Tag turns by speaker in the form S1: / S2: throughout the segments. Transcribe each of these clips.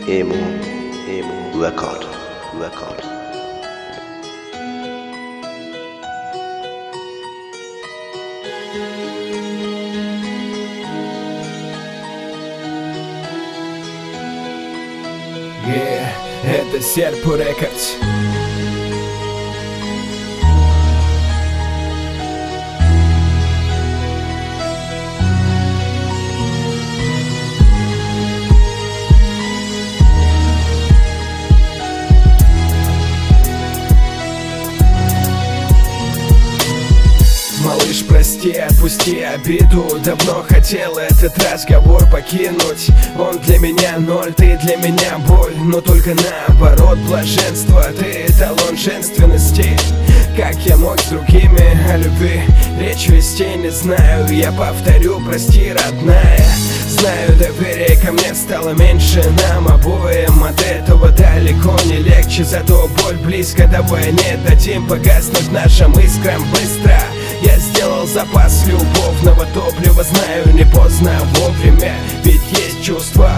S1: Emo Record.
S2: Это Серпу Рекордс. Малыш, прости, отпусти обиду. Давно хотел этот разговор покинуть. Он для меня ноль, ты для меня боль. Но только наоборот, блаженство. Ты эталон женственности. Как я мог с другими о любви речь вести не знаю. Я повторю, прости, родная. Знаю, доверие ко мне стало меньше. Нам обоим от этого далеко не легче. Зато боль близко, давай не дадим погаснуть нашим искрам быстро. Я сделал запас любовного топлива. Знаю, не поздно, вовремя. Ведь есть чувства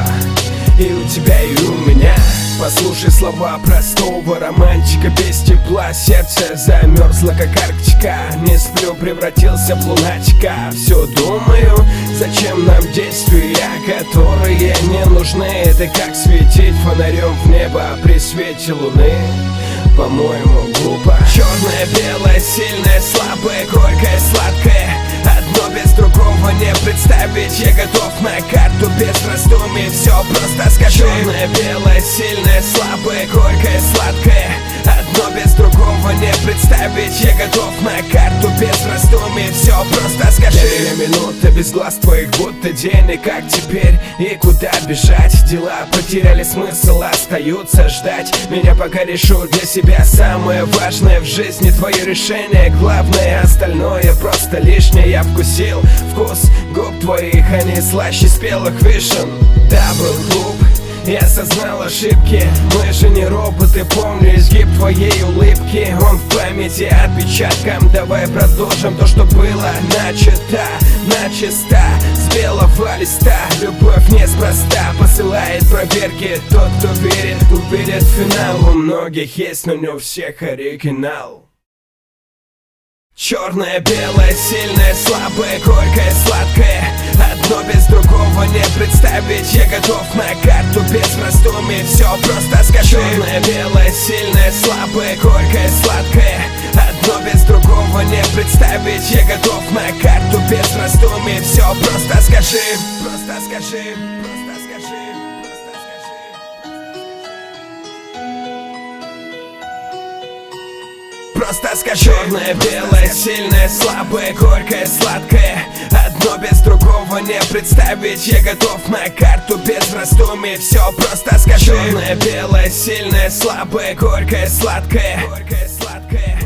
S2: и у тебя, и у меня. Послушай слова простого романтика. Без тепла сердце замерзло, как Арктика. Не сплю, превратился в лунатика. Все думаю, зачем нам действия, которые не нужны. Это как светить фонарем в небо при свете луны. По-моему, глупо. Черное, белое, сильное, слабое, горькое, сладкое. Одно без другого не представить. Я готов на карту без раздумий. Все просто скажи. Черное, белое, сильное, слабое, горькое, сладкое. Одно без другого не представить. Я готов на карту без раздумий. Все просто скажи. Для минуты без глаз твоих будто денег. Как теперь и куда бежать? Дела потеряли смысл, остаются ждать. Меня пока решу для себя. Самое важное в жизни твое решение. Главное, остальное просто лишнее. Я вкусил вкус губ твоих, они слаще спелых вишен. Да, был глуп, я осознал ошибки. Мы же не роботы, помню изгиб твоей улыбки. Он в памяти отпечатком. Давай продолжим то, что было начато, начисто, с белого листа. Любовь неспроста посылает проверки. Тот, кто верит, увидит финал. У многих есть, но не у всех оригинал. Черное, белое, сильное, слабое, горькое, сладкое. Одно без другого не представить. Я готов на карту без раздумий. Все просто скажи. Черное, белое, сильное, слабое, горькое, сладкое. Одно без другого не представить. Я готов на карту без раздумий. Все просто скажи. Просто скажи. Просто скажи. Просто скажи. Черное, белое, сильное, слабое, горькое, сладкое. Одно без другого не представить. Я готов на карту без раздумий. Все просто скажи. Черное, белое, сильное, слабое, горькое, сладкое.